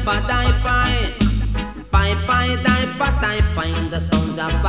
pa die pie. Pie pie die pa die pie in the sound of